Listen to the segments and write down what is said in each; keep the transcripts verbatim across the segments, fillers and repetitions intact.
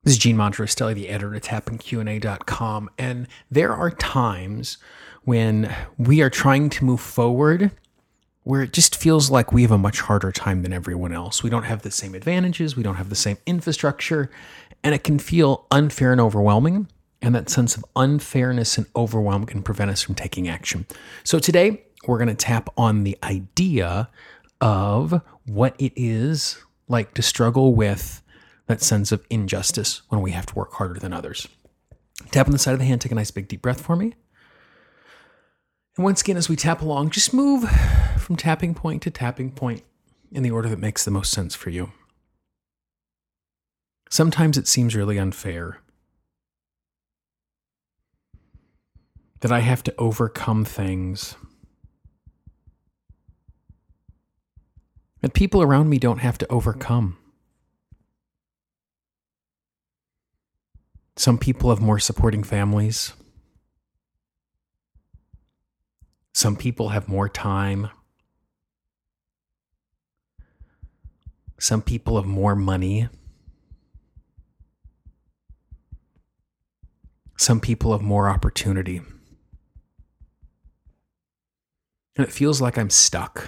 This is Gene Monterostelli, the editor at tap and q and a dot com, and there are times when we are trying to move forward where it just feels like we have a much harder time than everyone else. We don't have the same advantages, we don't have the same infrastructure, and it can feel unfair and overwhelming, and that sense of unfairness and overwhelm can prevent us from taking action. So today, we're going to tap on the idea of what it is like to struggle with that sense of injustice when we have to work harder than others. Tap on the side of the hand, take a nice big deep breath for me. And once again, as we tap along, just move from tapping point to tapping point in the order that makes the most sense for you. Sometimes it seems really unfair that I have to overcome things that people around me don't have to overcome. Some people have more supporting families. Some people have more time. Some people have more money. Some people have more opportunity. And it feels like I'm stuck.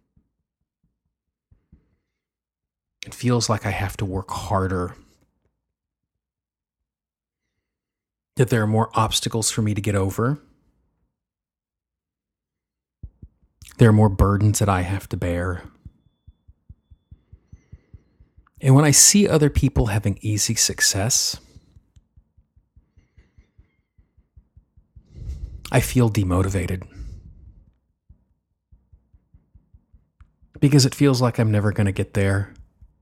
It feels like I have to work harder. That there are more obstacles for me to get over. There are more burdens that I have to bear. And when I see other people having easy success, I feel demotivated. Because it feels like I'm never going to get there.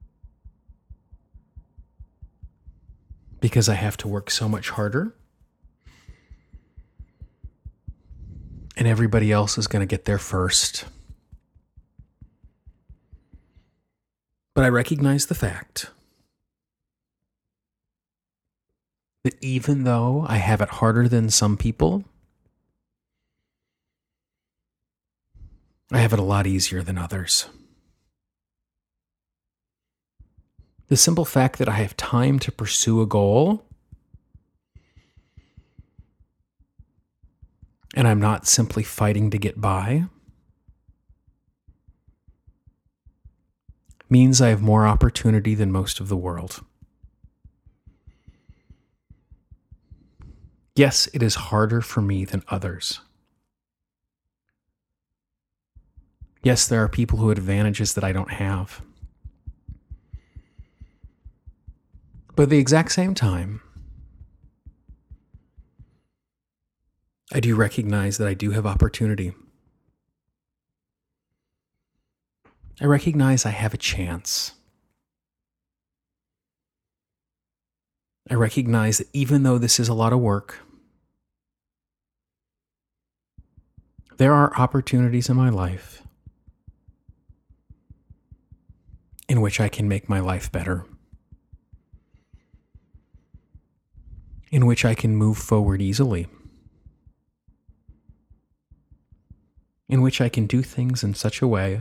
Because I have to work so much harder. And everybody else is going to get there first. But I recognize the fact that even though I have it harder than some people, I have it a lot easier than others. The simple fact that I have time to pursue a goal and I'm not simply fighting to get by means I have more opportunity than most of the world. Yes, it is harder for me than others. Yes, there are people who have advantages that I don't have. But at the exact same time, I do recognize that I do have opportunity. I recognize I have a chance. I recognize that even though this is a lot of work, there are opportunities in my life in which I can make my life better, in which I can move forward easily, in which I can do things in such a way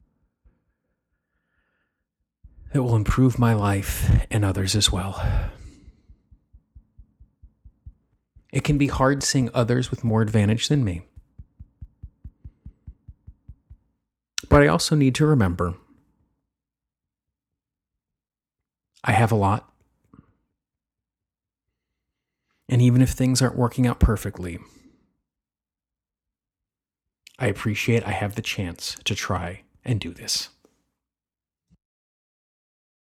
that will improve my life and others as well. It can be hard seeing others with more advantage than me. But I also need to remember I have a lot. And even if things aren't working out perfectly, I appreciate I have the chance to try and do this.